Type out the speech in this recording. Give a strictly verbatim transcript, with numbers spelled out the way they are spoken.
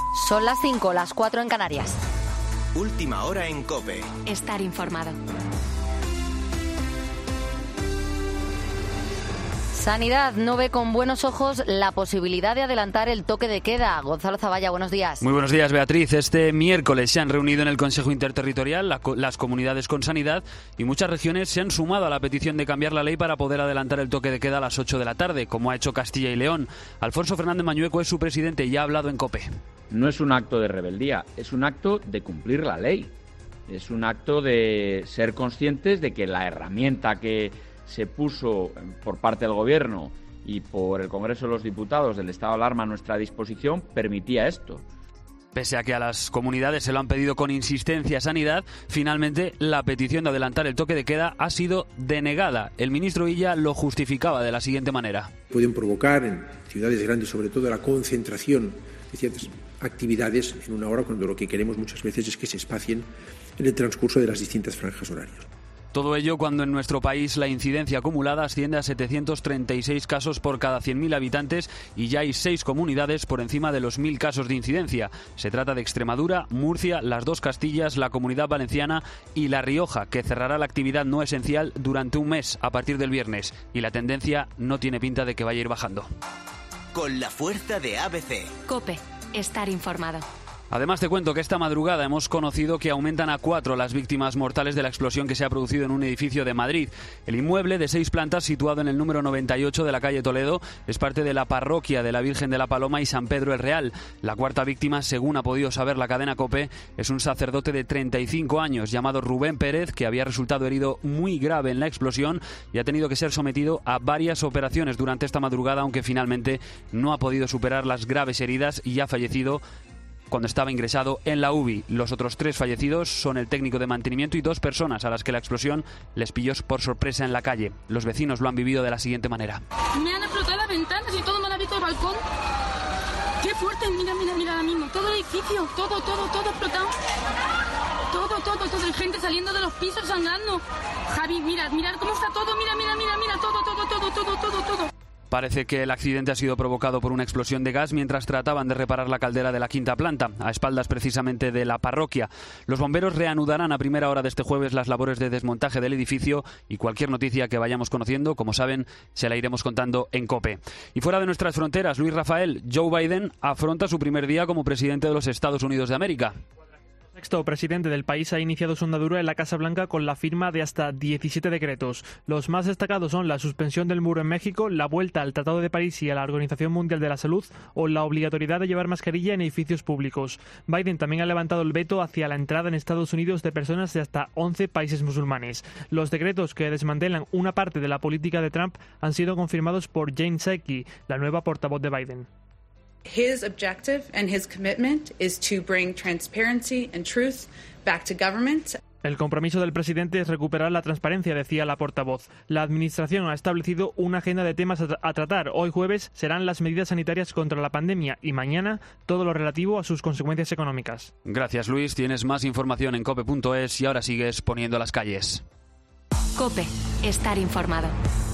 Son las cinco, las cuatro en Canarias. Última hora en COPE. Estar informado. Sanidad no ve con buenos ojos la posibilidad de adelantar el toque de queda. Gonzalo Zavalla, buenos días. Muy buenos días, Beatriz. Este miércoles se han reunido en el Consejo Interterritorial la, las comunidades con sanidad y muchas regiones se han sumado a la petición de cambiar la ley para poder adelantar el toque de queda a las ocho de la tarde, como ha hecho Castilla y León. Alfonso Fernández Mañueco es su presidente y ha hablado en COPE. No es un acto de rebeldía, es un acto de cumplir la ley. Es un acto de ser conscientes de que la herramienta que se puso por parte del Gobierno y por el Congreso de los Diputados del estado de alarma a nuestra disposición permitía esto. Pese a que a las comunidades se lo han pedido con insistencia a Sanidad, finalmente la petición de adelantar el toque de queda ha sido denegada. El ministro Illa lo justificaba de la siguiente manera. Pueden provocar en ciudades grandes, sobre todo, la concentración de ciertas actividades en una hora, cuando lo que queremos muchas veces es que se espacien en el transcurso de las distintas franjas horarias. Todo ello cuando en nuestro país la incidencia acumulada asciende a setecientos treinta y seis casos por cada cien mil habitantes y ya hay seis comunidades por encima de los mil casos de incidencia. Se trata de Extremadura, Murcia, las dos Castillas, la Comunidad Valenciana y La Rioja, que cerrará la actividad no esencial durante un mes a partir del viernes. Y la tendencia no tiene pinta de que vaya a ir bajando. Con la fuerza de A B C. COPE. Estar informado. Además te cuento que esta madrugada hemos conocido que aumentan a cuatro las víctimas mortales de la explosión que se ha producido en un edificio de Madrid. El inmueble de seis plantas situado en el número noventa y ocho de la calle Toledo es parte de la parroquia de la Virgen de la Paloma y San Pedro el Real. La cuarta víctima, según ha podido saber la cadena COPE, es un sacerdote de treinta y cinco años llamado Rubén Pérez, que había resultado herido muy grave en la explosión y ha tenido que ser sometido a varias operaciones durante esta madrugada, aunque finalmente no ha podido superar las graves heridas y ha fallecido cuando estaba ingresado en la U B I. Los otros tres fallecidos son el técnico de mantenimiento y dos personas a las que la explosión les pilló por sorpresa en la calle. Los vecinos lo han vivido de la siguiente manera. Me han explotado las ventanas y todo me lo ha visto el balcón. ¡Qué fuerte! Mira, mira, mira ahora mismo. Todo el edificio, todo, todo, todo explotado. Todo, todo, todo. Hay gente saliendo de los pisos sangrando. Javi, mira, mira cómo está todo. Mira, mira, mira, mira. Todo, todo, todo, todo, todo, todo. Parece que el accidente ha sido provocado por una explosión de gas mientras trataban de reparar la caldera de la quinta planta, a espaldas precisamente de la parroquia. Los bomberos reanudarán a primera hora de este jueves las labores de desmontaje del edificio y cualquier noticia que vayamos conociendo, como saben, se la iremos contando en COPE. Y fuera de nuestras fronteras, Luis Rafael, Joe Biden afronta su primer día como presidente de los Estados Unidos de América. El sexto presidente del país ha iniciado su andadura en la Casa Blanca con la firma de hasta diecisiete decretos. Los más destacados son la suspensión del muro en México, la vuelta al Tratado de París y a la Organización Mundial de la Salud o la obligatoriedad de llevar mascarilla en edificios públicos. Biden también ha levantado el veto hacia la entrada en Estados Unidos de personas de hasta once países musulmanes. Los decretos que desmantelan una parte de la política de Trump han sido confirmados por Jen Psaki, la nueva portavoz de Biden. His objective and his commitment is to bring transparency and truth back to government. El compromiso del presidente es recuperar la transparencia, decía la portavoz. La administración ha establecido una agenda de temas a, tra- a tratar. Hoy jueves serán las medidas sanitarias contra la pandemia y mañana todo lo relativo a sus consecuencias económicas. Gracias, Luis. Tienes más información en cope punto es y ahora sigues poniendo las calles. COPE. Estar informado.